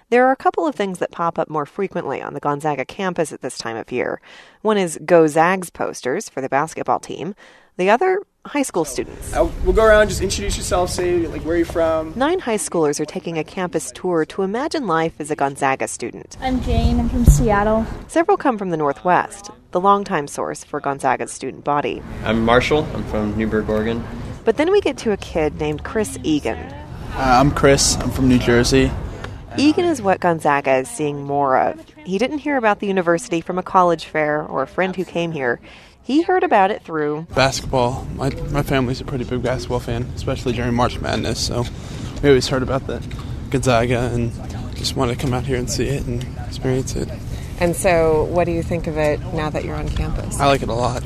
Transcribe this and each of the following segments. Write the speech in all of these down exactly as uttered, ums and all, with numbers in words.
There are a couple of things that pop up more frequently on the Gonzaga campus at this time of year. One is Go Zags posters for the basketball team. The other, high school students. Uh, we'll go around, just introduce yourself, say like where you're from. Nine high schoolers are taking a campus tour to imagine life as a Gonzaga student. I'm Jane. I'm from Seattle. Several come from the Northwest, the longtime source for Gonzaga's student body. I'm Marshall. I'm from Newburgh, Oregon. But then we get to a kid named Chris Egan. Uh, I'm Chris. I'm from New Jersey. Egan is what Gonzaga is seeing more of. He didn't hear about the university from a college fair or a friend who came here. He heard about it through basketball. My my family's a pretty big basketball fan, especially during March Madness, so we always heard about the Gonzaga and just wanted to come out here and see it and experience it. And so, what do you think of it now that you're on campus? I like it a lot.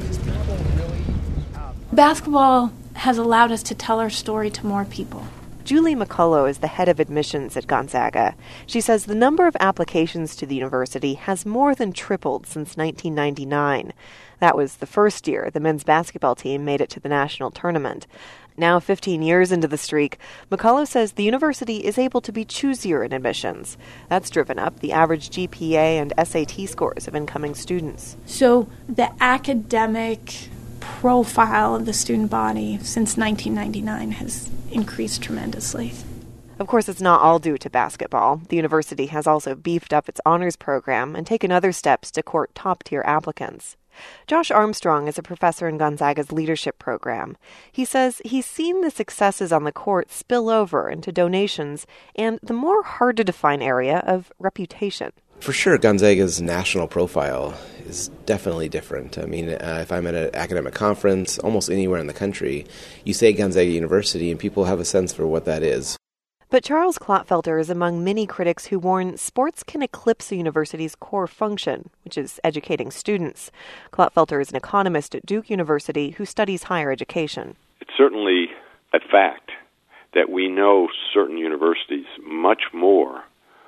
Basketball has allowed us to tell our story to more people. Julie McCullough is the head of admissions at Gonzaga. She says the number of applications to the university has more than tripled since nineteen ninety-nine. That was the first year the men's basketball team made it to the national tournament. Now, fifteen years into the streak, McCullough says the university is able to be choosier in admissions. That's driven up the average G P A and S A T scores of incoming students. So the academic profile of the student body since nineteen ninety-nine has increased tremendously. Of course, it's not all due to basketball. The university has also beefed up its honors program and taken other steps to court top-tier applicants. Josh Armstrong is a professor in Gonzaga's leadership program. He says he's seen the successes on the court spill over into donations and the more hard-to-define area of reputation. For sure, Gonzaga's national profile is definitely different. I mean, uh, if I'm at an academic conference, almost anywhere in the country, you say Gonzaga University and people have a sense for what that is. But Charles Clotfelter is among many critics who warn sports can eclipse a university's core function, which is educating students. Clotfelter is an economist at Duke University who studies higher education. It's certainly a fact that we know certain universities much more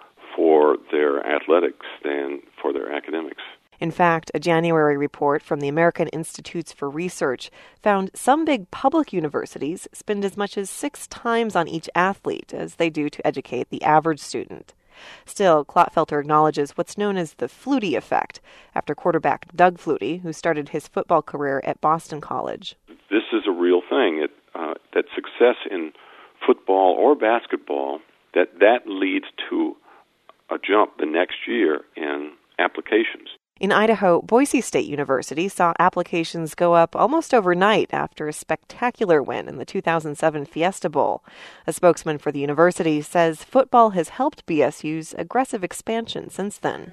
for their athletics than for their academics. In fact, a January report from the American Institutes for Research found some big public universities spend as much as six times on each athlete as they do to educate the average student. Still, Clotfelter acknowledges what's known as the Flutie effect, after quarterback Doug Flutie, who started his football career at Boston College. This is a real thing, it, uh, that success in football or basketball, that that leads to a jump the next year in applications. In Idaho, Boise State University saw applications go up almost overnight after a spectacular win in the two thousand seven Fiesta Bowl. A spokesman for the university says football has helped B S U's aggressive expansion since then.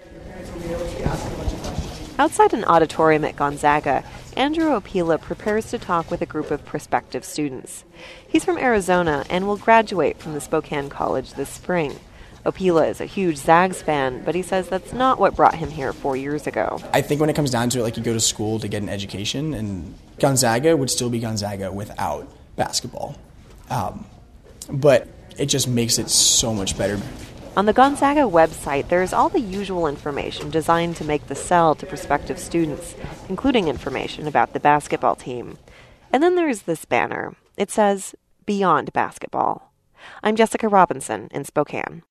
Outside an auditorium at Gonzaga, Andrew Opila prepares to talk with a group of prospective students. He's from Arizona and will graduate from the Spokane College this spring. Opila is a huge Zags fan, but he says that's not what brought him here four years ago. I think when it comes down to it, like, you go to school to get an education, and Gonzaga would still be Gonzaga without basketball. Um, but it just makes it so much better. On the Gonzaga website, there's all the usual information designed to make the sell to prospective students, including information about the basketball team. And then there's this banner. It says, Beyond Basketball. I'm Jessica Robinson in Spokane.